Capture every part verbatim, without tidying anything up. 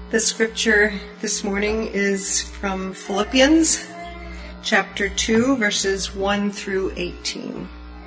The scripture this morning is from Philippians chapter two, verses one through eighteen.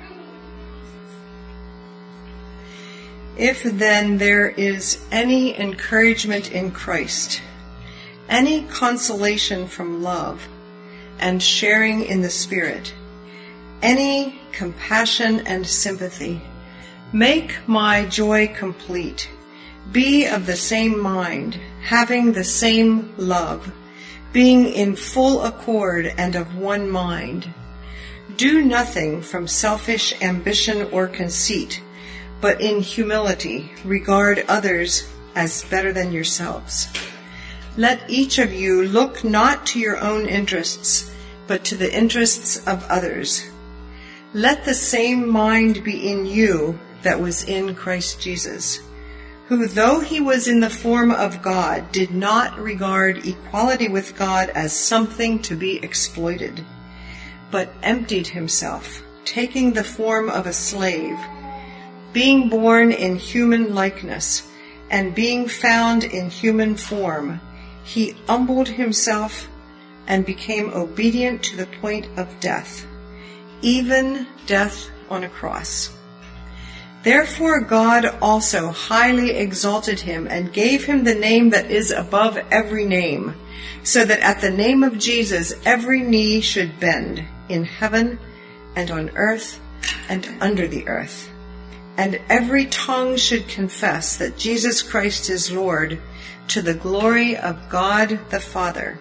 If then there is any encouragement in Christ, any consolation from love, and sharing in the Spirit, any compassion and sympathy, make my joy complete. Be of the same mind, having the same love, being in full accord and of one mind. Do nothing from selfish ambition or conceit, but in humility regard others as better than yourselves. Let each of you look not to your own interests, but to the interests of others. Let the same mind be in you that was in Christ Jesus, who, though he was in the form of God, did not regard equality with God as something to be exploited, but emptied himself, taking the form of a slave, being born in human likeness, and being found in human form, he humbled himself and became obedient to the point of death, even death on a cross. Therefore God also highly exalted him and gave him the name that is above every name, so that at the name of Jesus every knee should bend, in heaven and on earth and under the earth, and every tongue should confess that Jesus Christ is Lord, to the glory of God the Father.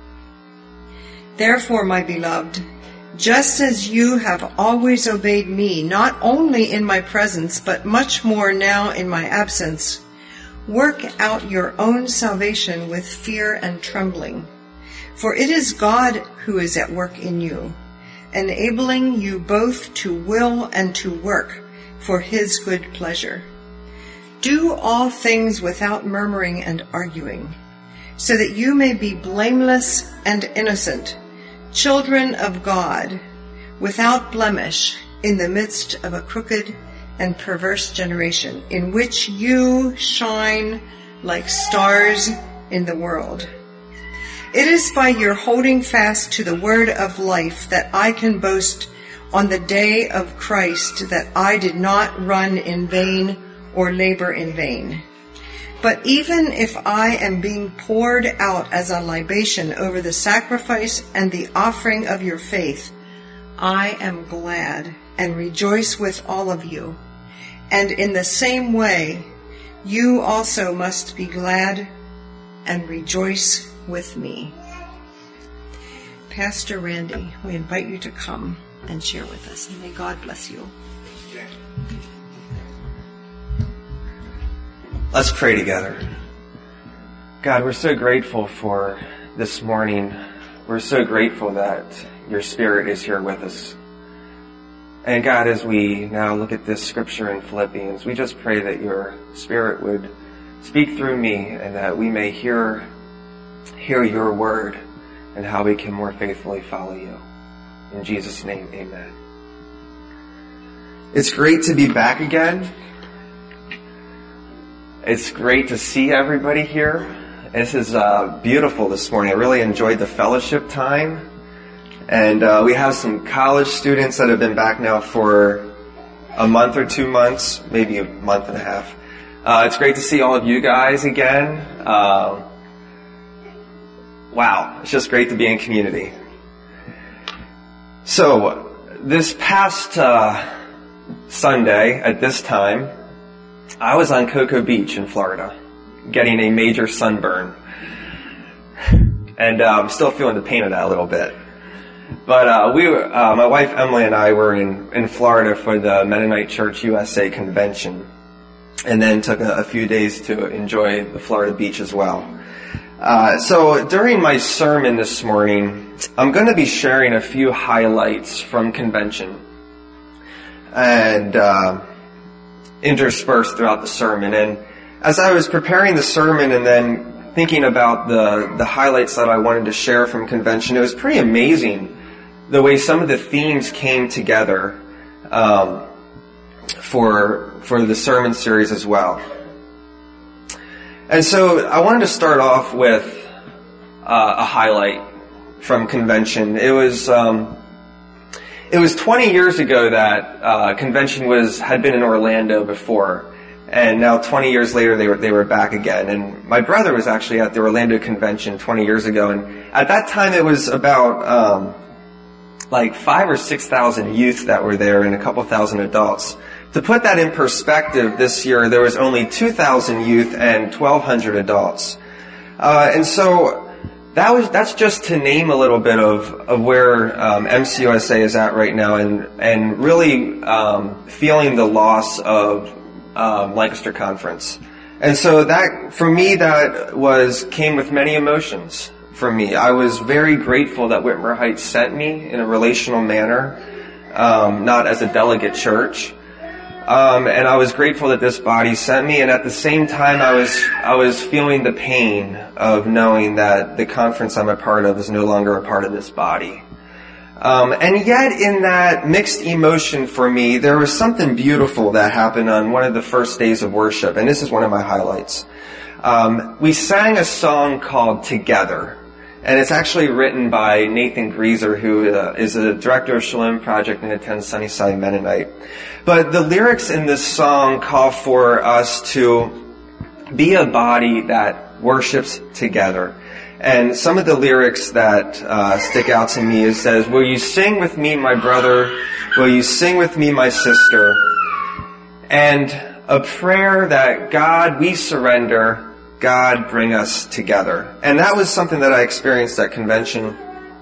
Therefore, my beloved, just as you have always obeyed me, not only in my presence, but much more now in my absence, work out your own salvation with fear and trembling. For it is God who is at work in you, enabling you both to will and to work for his good pleasure. Do all things without murmuring and arguing, so that you may be blameless and innocent, children of God, without blemish, in the midst of a crooked and perverse generation, in which you shine like stars in the world. It is by your holding fast to the word of life that I can boast on the day of Christ that I did not run in vain or labor in vain. But even if I am being poured out as a libation over the sacrifice and the offering of your faith, I am glad and rejoice with all of you. And in the same way, you also must be glad and rejoice with me. Pastor Randy, we invite you to come and share with us. And may God bless you. Let's pray together. God, we're so grateful for this morning. We're so grateful that your Spirit is here with us. And God, as we now look at this scripture in Philippians, we just pray that your Spirit would speak through me and that we may hear, hear your word and how we can more faithfully follow you. In Jesus' name, amen. It's great to be back again. It's great to see everybody here. This is uh, beautiful this morning. I really enjoyed the fellowship time. And uh, we have some college students that have been back now for a month or two months, maybe a month and a half. Uh, it's great to see all of you guys again. Uh, wow, it's just great to be in community. So, this past uh, Sunday at this time, I was on Cocoa Beach in Florida, getting a major sunburn. And uh, I'm still feeling the pain of that a little bit. But uh, we, were, uh, my wife Emily and I were in, in Florida for the Mennonite Church U S A convention, and then took a, a few days to enjoy the Florida beach as well. Uh, so during my sermon this morning, I'm going to be sharing a few highlights from convention and uh, interspersed throughout the sermon. And as I was preparing the sermon and then thinking about the, the highlights that I wanted to share from convention, it was pretty amazing the way some of the themes came together um, for for the sermon series as well. And so I wanted to start off with uh, a highlight from convention. It was um, it was twenty years ago that uh, convention was had been in Orlando before, and now twenty years later they were they were back again. And my brother was actually at the Orlando convention twenty years ago, and at that time it was about um, like five or six thousand youth that were there and a couple thousand adults. To put that in perspective, this year there was only two thousand youth and twelve hundred adults. Uh, and so that was that's just to name a little bit of, of where um, M C U S A is at right now, and, and really um, feeling the loss of um, Lancaster Conference. And so that, for me, that was came with many emotions for me. I was very grateful that Whitmer Heights sent me in a relational manner, um, not as a delegate church. Um, and I was grateful that this body sent me, and at the same time I was I was feeling the pain of knowing that the conference I'm a part of is no longer a part of this body. Um, and yet in that mixed emotion for me, there was something beautiful that happened on one of the first days of worship, and this is one of my highlights. Um, we sang a song called Together. And it's actually written by Nathan Grieser, who uh, is the director of Shalom Project and attends Sunnyside Mennonite. But the lyrics in this song call for us to be a body that worships together. And some of the lyrics that uh, stick out to me is says, "Will you sing with me, my brother? Will you sing with me, my sister?" And a prayer that God, we surrender, God, bring us together. And that was something that I experienced at convention,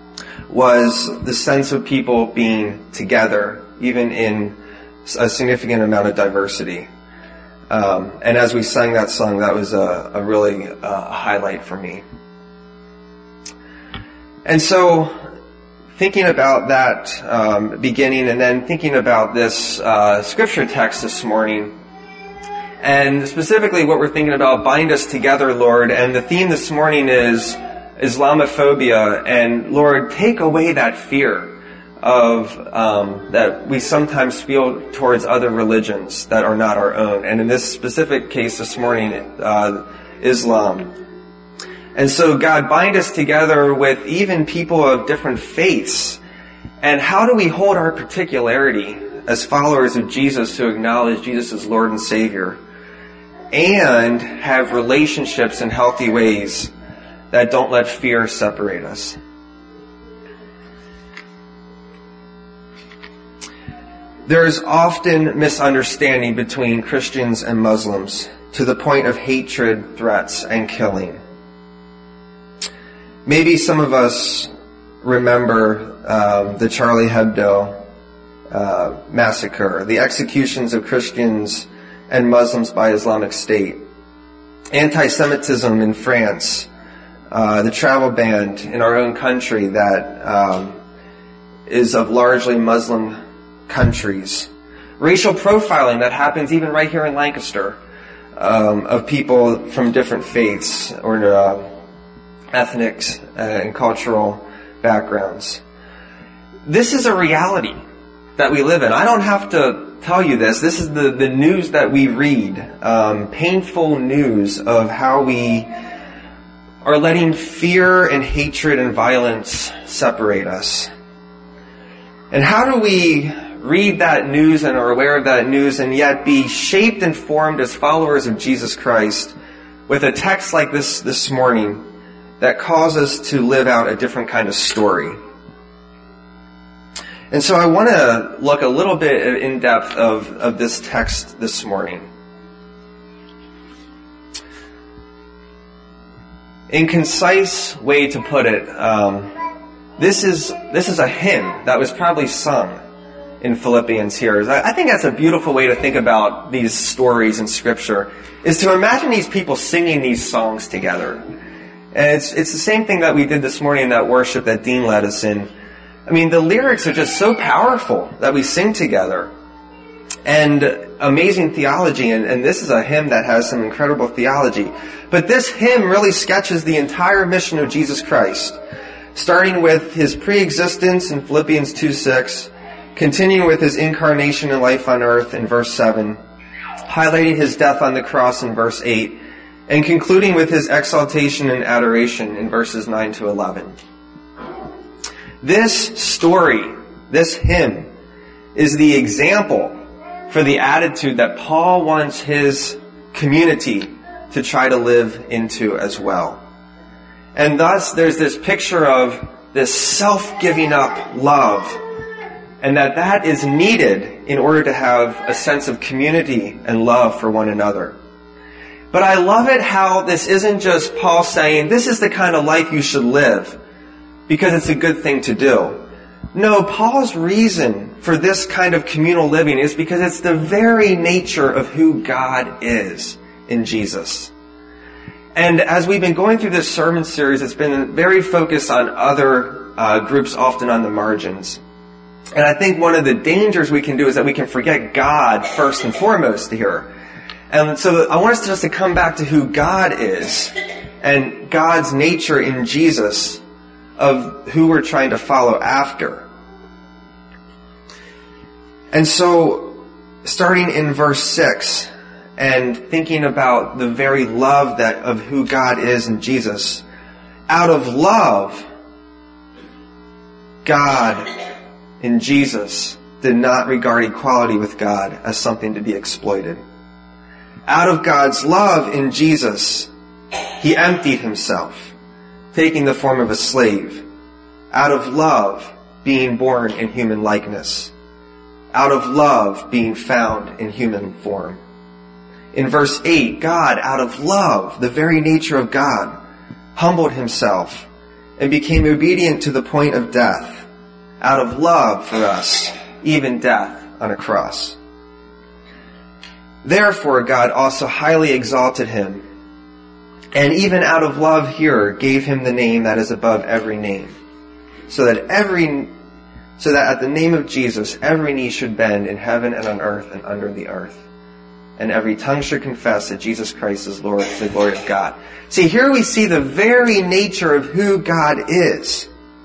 was the sense of people being together, even in a significant amount of diversity. Um, and as we sang that song, that was a, a really uh, highlight for me. And so, thinking about that um, beginning, and then thinking about this uh, scripture text this morning, and specifically what we're thinking about, bind us together, Lord. And the theme this morning is Islamophobia. And Lord, take away that fear of um, that we sometimes feel towards other religions that are not our own. And in this specific case this morning, uh, Islam. And so, God, bind us together with even people of different faiths. And how do we hold our particularity as followers of Jesus to acknowledge Jesus as Lord and Savior, and have relationships in healthy ways that don't let fear separate us? There is often misunderstanding between Christians and Muslims to the point of hatred, threats, and killing. Maybe some of us remember um, the Charlie Hebdo uh, massacre, the executions of Christians and Muslims by Islamic State, anti-Semitism in France, uh, the travel ban in our own country that um, is of largely Muslim countries, racial profiling that happens even right here in Lancaster um, of people from different faiths or uh, ethnic uh, and cultural backgrounds. This is a reality that we live in. I don't have to tell you this. This is the, the news that we read. Um, painful news of how we are letting fear and hatred and violence separate us. And how do we read that news and are aware of that news and yet be shaped and formed as followers of Jesus Christ with a text like this this morning that calls us to live out a different kind of story? And so I want to look a little bit in depth of, of this text this morning. In concise way to put it, um, this is this is a hymn that was probably sung in Philippians here. I think that's a beautiful way to think about these stories in Scripture, is to imagine these people singing these songs together. And it's it's the same thing that we did this morning in that worship that Dean led us in. I mean, the lyrics are just so powerful that we sing together. And amazing theology, and, and this is a hymn that has some incredible theology. But this hymn really sketches the entire mission of Jesus Christ, starting with his pre-existence in Philippians two six, continuing with his incarnation and life on earth in verse seven, highlighting his death on the cross in verse eight, and concluding with his exaltation and adoration in verses nine to eleven. This story, this hymn, is the example for the attitude that Paul wants his community to try to live into as well. And thus there's this picture of this self-giving up love, and that that is needed in order to have a sense of community and love for one another. But I love it how this isn't just Paul saying, this is the kind of life you should live, because it's a good thing to do. No, Paul's reason for this kind of communal living is because it's the very nature of who God is in Jesus. And as we've been going through this sermon series, it's been very focused on other uh, groups, often on the margins. And I think one of the dangers we can do is that we can forget God first and foremost here. And so I want us just to come back to who God is and God's nature in Jesus of who we're trying to follow after. And so, starting in verse six, and thinking about the very love that of who God is in Jesus, out of love, God in Jesus did not regard equality with God as something to be exploited. Out of God's love in Jesus, he emptied himself, taking the form of a slave. Out of love, being born in human likeness. Out of love, being found in human form. In verse eight, God, out of love, the very nature of God, humbled himself and became obedient to the point of death. Out of love for us, even death on a cross. Therefore, God also highly exalted him, and even out of love here gave him the name that is above every name, so that every, so that at the name of Jesus every knee should bend in heaven and on earth and under the earth, and every tongue should confess that Jesus Christ is Lord to the glory of God. See, here we see the very nature of who God is.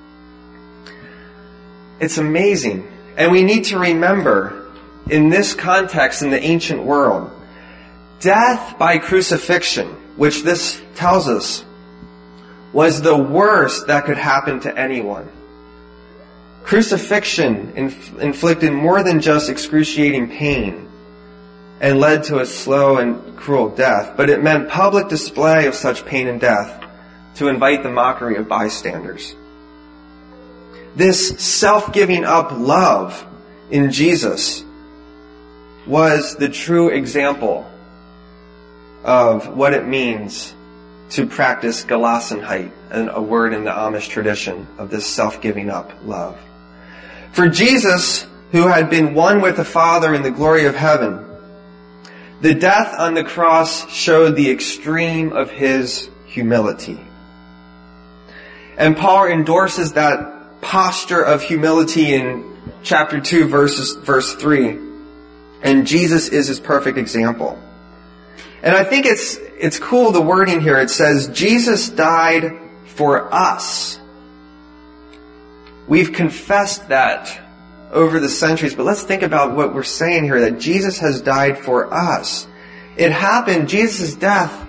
It's amazing, and we need to remember, in this context, in the ancient world, death by crucifixion, which this tells us, was the worst that could happen to anyone. Crucifixion inf- inflicted more than just excruciating pain and led to a slow and cruel death, but it meant public display of such pain and death to invite the mockery of bystanders. This self-giving up love in Jesus was the true example of what it means to practice Gelassenheit, a word in the Amish tradition of this self-giving up love. For Jesus, who had been one with the Father in the glory of heaven, the death on the cross showed the extreme of his humility. And Paul endorses that posture of humility in chapter two, verses, verse three. And Jesus is his perfect example. And I think it's it's cool, the wording here. It says, Jesus died for us. We've confessed that over the centuries, but let's think about what we're saying here, that Jesus has died for us. It happened, Jesus' death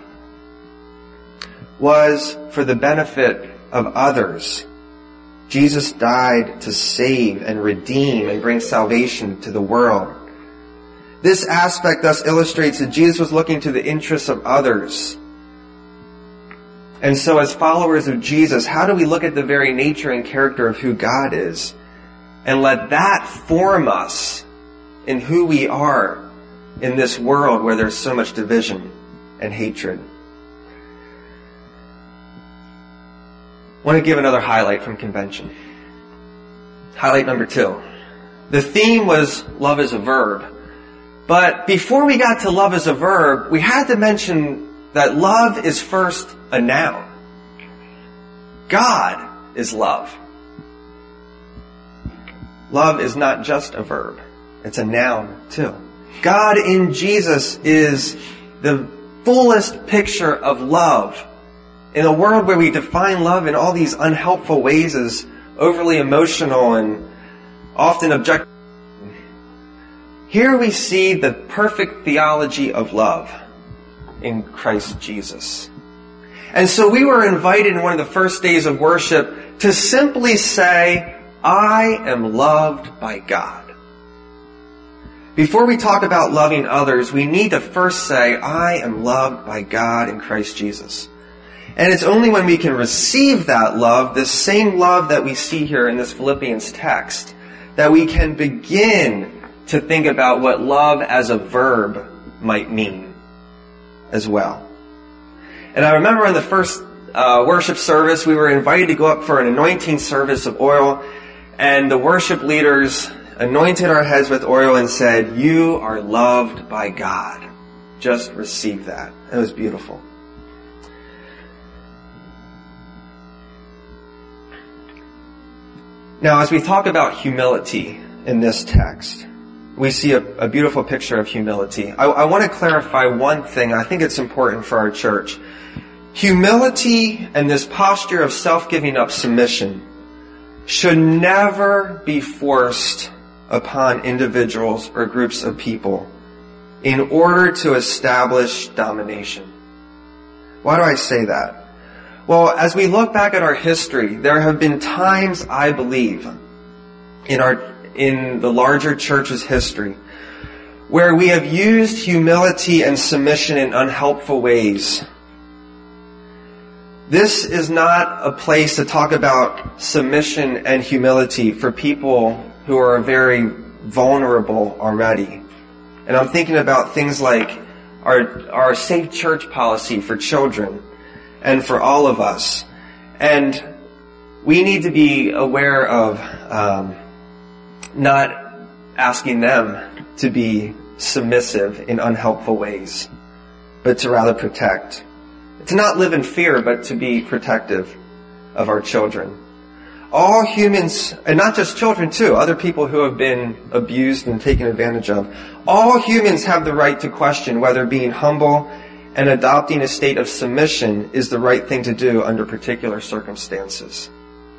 was for the benefit of others. Jesus died to save and redeem and bring salvation to the world. This aspect thus illustrates that Jesus was looking to the interests of others. And so as followers of Jesus, how do we look at the very nature and character of who God is and let that form us in who we are in this world where there's so much division and hatred? I want to give another highlight from convention. Highlight number two. The theme was love as a verb. But before we got to love as a verb, we had to mention that love is first a noun. God is love. Love is not just a verb. It's a noun too. God in Jesus is the fullest picture of love. In a world where we define love in all these unhelpful ways as overly emotional and often objective, here we see the perfect theology of love. in Christ Jesus. And so we were invited in one of the first days of worship to simply say, I am loved by God. Before we talk about loving others, we need to first say, I am loved by God in Christ Jesus. And it's only when we can receive that love, this same love that we see here in this Philippians text, that we can begin to think about what love as a verb might mean as well. And I remember in the first uh, worship service, we were invited to go up for an anointing service of oil, and the worship leaders anointed our heads with oil and said, you are loved by God. Just receive that. It was beautiful. Now, as we talk about humility in this text, we see a, a beautiful picture of humility. I, I want to clarify one thing. I think it's important for our church. Humility and this posture of self-giving up submission should never be forced upon individuals or groups of people in order to establish domination. Why do I say that? Well, as we look back at our history, there have been times, I believe, in our in the larger church's history, where we have used humility and submission in unhelpful ways. This is not a place to talk about submission and humility for people who are very vulnerable already. And I'm thinking about things like our, our safe church policy for children and for all of us. And we need to be aware of um, not asking them to be submissive in unhelpful ways, but to rather protect. To not live in fear, but to be protective of our children. All humans, and not just children too, other people who have been abused and taken advantage of, all humans have the right to question whether being humble and adopting a state of submission is the right thing to do under particular circumstances.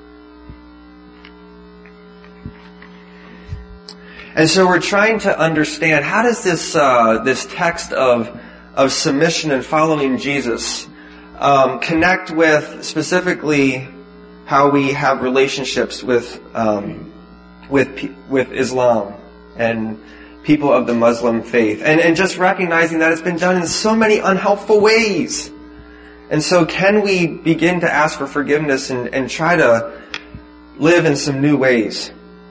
And so we're trying to understand, how does this uh, this text of of submission and following Jesus um, connect with specifically how we have relationships with um, with with Islam and people of the Muslim faith, and and just recognizing that it's been done in so many unhelpful ways. And so can we begin to ask for forgiveness and, and try to live in some new ways?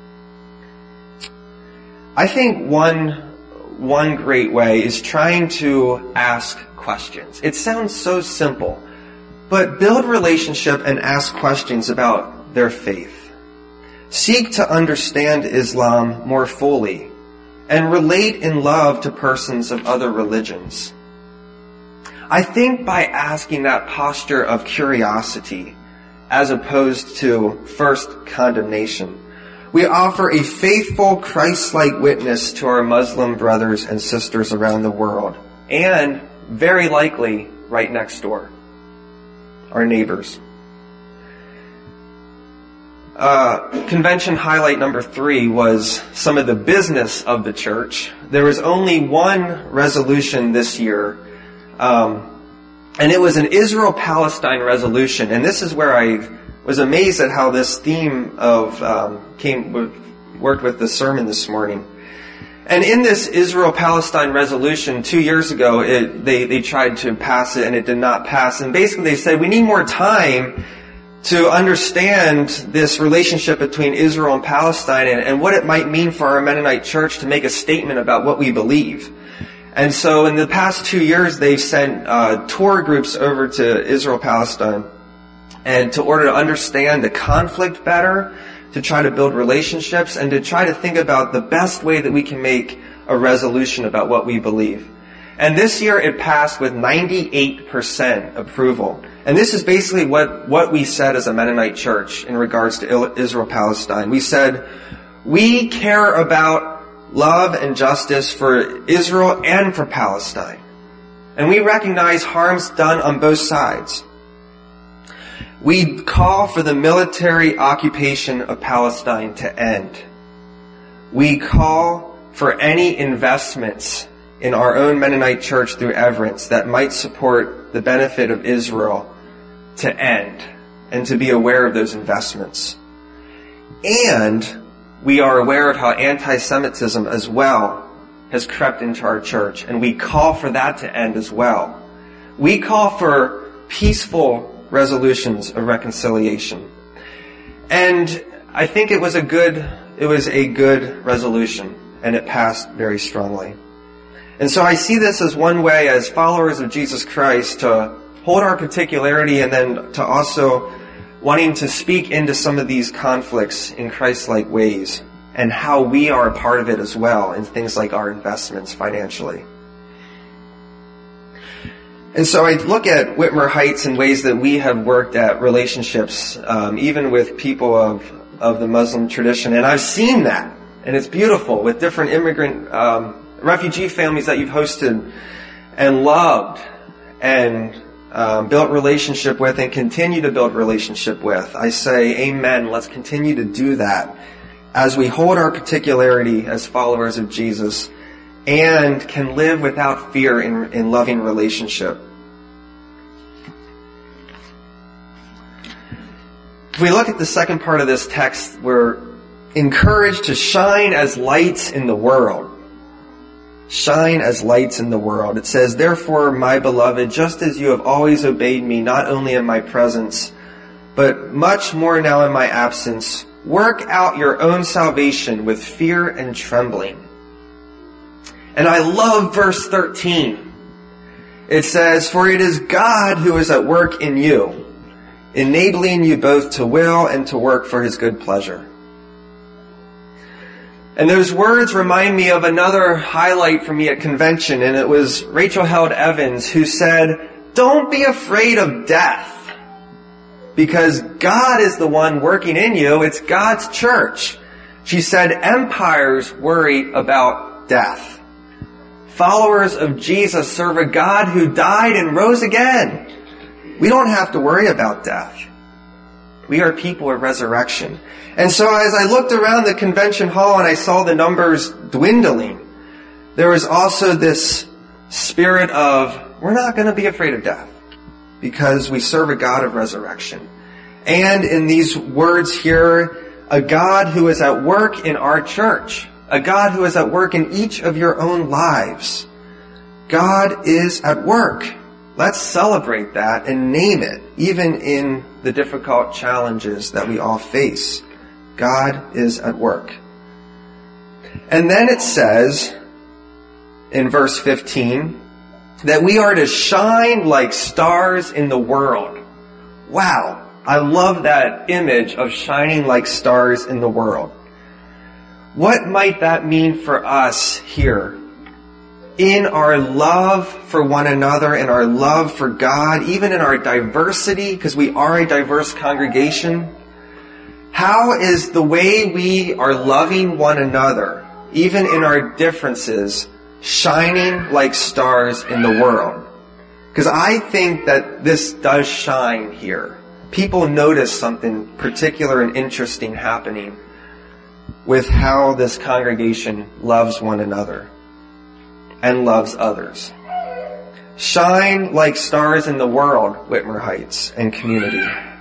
I think one one great way is trying to ask questions. It sounds so simple, but build relationship and ask questions about their faith. Seek to understand Islam more fully and relate in love to persons of other religions. I think by asking that posture of curiosity as opposed to first condemnation, we offer a faithful, Christ-like witness to our Muslim brothers and sisters around the world, and very likely right next door, our neighbors. Uh, convention highlight number three was some of the business of the church. There was only one resolution this year, um, and it was an Israel-Palestine resolution. And this is where I was amazed at how this theme of um, came worked with the sermon this morning. And in this Israel-Palestine resolution, two years ago, it, they they tried to pass it and it did not pass. And basically, they said we need more time to understand this relationship between Israel and Palestine and, and what it might mean for our Mennonite church to make a statement about what we believe. And so in the past two years, they've sent uh, tour groups over to Israel-Palestine, and to order to understand the conflict better, to try to build relationships, and to try to think about the best way that we can make a resolution about what we believe. And this year it passed with ninety-eight percent approval. And this is basically what, what we said as a Mennonite church in regards to Israel-Palestine. We said, we care about love and justice for Israel and for Palestine. And we recognize harms done on both sides. We call for the military occupation of Palestine to end. We call for any investments in our own Mennonite church through Everence that might support the benefit of Israel to end and to be aware of those investments. And we are aware of how anti-Semitism as well has crept into our church, and we call for that to end as well. We call for peaceful resolutions of reconciliation. And I think it was a good, it was a good resolution, and it passed very strongly. And so I see this as one way as followers of Jesus Christ to hold our particularity and then to also wanting to speak into some of these conflicts in Christ-like ways and how we are a part of it as well in things like our investments financially. And so I look at Whitmer Heights in ways that we have worked at relationships, um, even with people of, of the Muslim tradition. And I've seen that. And it's beautiful with different immigrant, um, refugee families that you've hosted and loved and um, built relationship with and continue to build relationship with. I say, amen. Let's continue to do that as we hold our particularity as followers of Jesus and can live without fear in, in loving relationship. If we look at the second part of this text, we're encouraged to shine as lights in the world. Shine as lights in the world. It says, therefore, my beloved, just as you have always obeyed me, not only in my presence, but much more now in my absence, work out your own salvation with fear and trembling. And I love verse thirteen. It says, for it is God who is at work in you, enabling you both to will and to work for his good pleasure. And those words remind me of another highlight for me at convention, and it was Rachel Held Evans who said, don't be afraid of death, because God is the one working in you. It's God's church. She said, empires worry about death. Followers of Jesus serve a God who died and rose again. We don't have to worry about death. We are people of resurrection. And so as I looked around the convention hall and I saw the numbers dwindling, there was also this spirit of, we're not going to be afraid of death because we serve a God of resurrection. And in these words here, a God who is at work in our church, a God who is at work in each of your own lives. God is at work. Let's celebrate that and name it, even in the difficult challenges that we all face. God is at work. And then it says in verse fifteen that we are to shine like stars in the world. Wow, I love that image of shining like stars in the world. What might that mean for us here? In our love for one another, in our love for God, even in our diversity, because we are a diverse congregation, how is the way we are loving one another, even in our differences, shining like stars in the world? Because I think that this does shine here. People notice something particular and interesting happening with how this congregation loves one another and loves others. Shine like stars in the world, Whitmer Heights and community.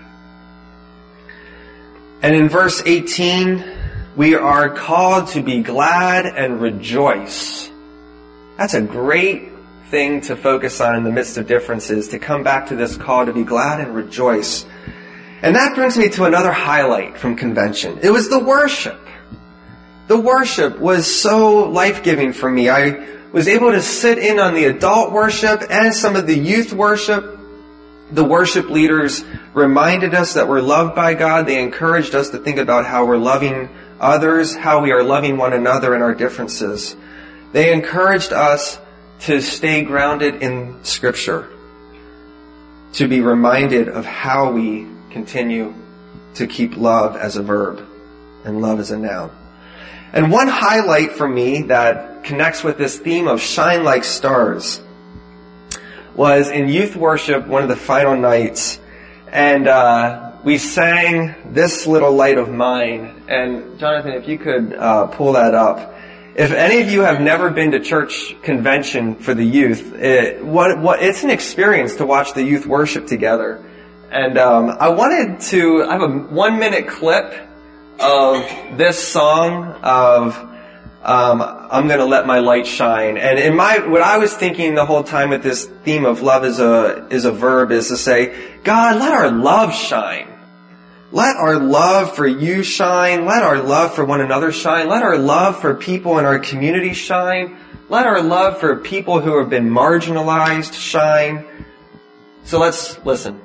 And in verse eighteen, we are called to be glad and rejoice. That's a great thing to focus on in the midst of differences, to come back to this call to be glad and rejoice. And that brings me to another highlight from convention. It was the worship. The worship was so life-giving for me. I was able to sit in on the adult worship and some of the youth worship. The worship leaders reminded us that we're loved by God. They encouraged us to think about how we're loving others, how we are loving one another in our differences. They encouraged us to stay grounded in Scripture, to be reminded of how we continue to keep love as a verb and love as a noun. And one highlight for me that connects with this theme of shine like stars was in youth worship, one of the final nights, and uh, we sang This Little Light of Mine. And Jonathan, if you could uh, pull that up. If any of you have never been to church convention for the youth, it, what, what, it's an experience to watch the youth worship together. And um, I wanted to, I have a one minute clip of this song of um, I'm Gonna Let My Light Shine. And in my, what I was thinking the whole time with this theme of love is a, is a verb is to say, God, let our love shine. Let our love for you shine. Let our love for one another shine. Let our love for people in our community shine. Let our love for people who have been marginalized shine. So let's listen.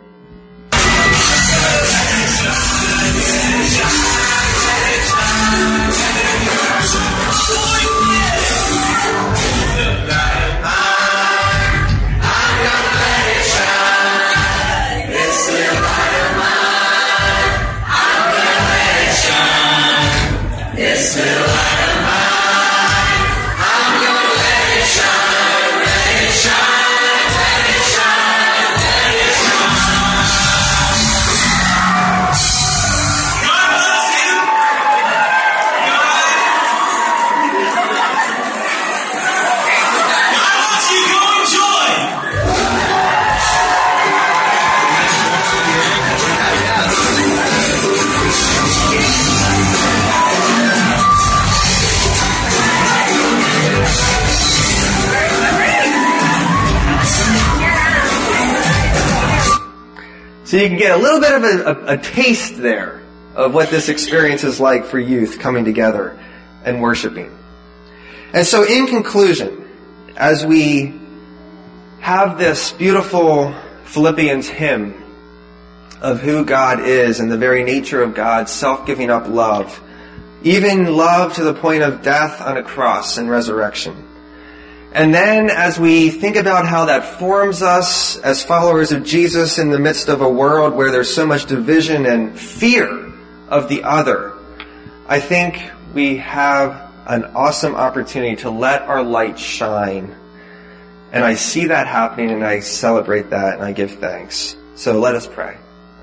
So you can get a little bit of a, a, a taste there of what this experience is like for youth coming together and worshiping. And so in conclusion, as we have this beautiful Philippians hymn of who God is and the very nature of God's self-giving up love, even love to the point of death on a cross and resurrection. And then as we think about how that forms us as followers of Jesus in the midst of a world where there's so much division and fear of the other, I think we have an awesome opportunity to let our light shine. And I see that happening and I celebrate that and I give thanks. So let us pray.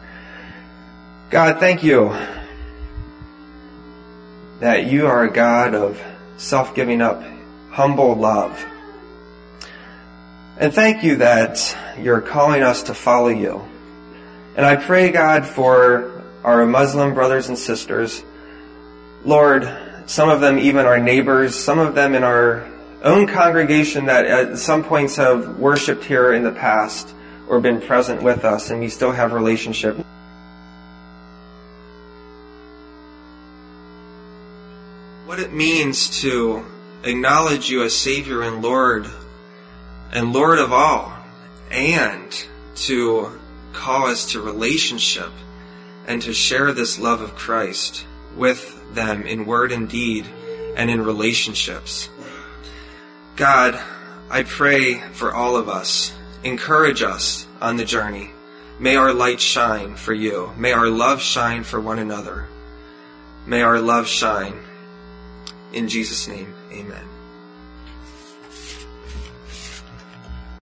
God, thank you that you are a God of self-giving up, humble love. And thank you that you're calling us to follow you. And I pray, God, for our Muslim brothers and sisters. Lord, some of them even our neighbors, some of them in our own congregation that at some points have worshipped here in the past or been present with us, and we still have relationship. What it means to acknowledge you as Savior and Lord and Lord of all, and to call us to relationship and to share this love of Christ with them in word and deed and in relationships. God, I pray for all of us. Encourage us on the journey. May our light shine for you. May our love shine for one another. May our love shine. In Jesus' name, amen.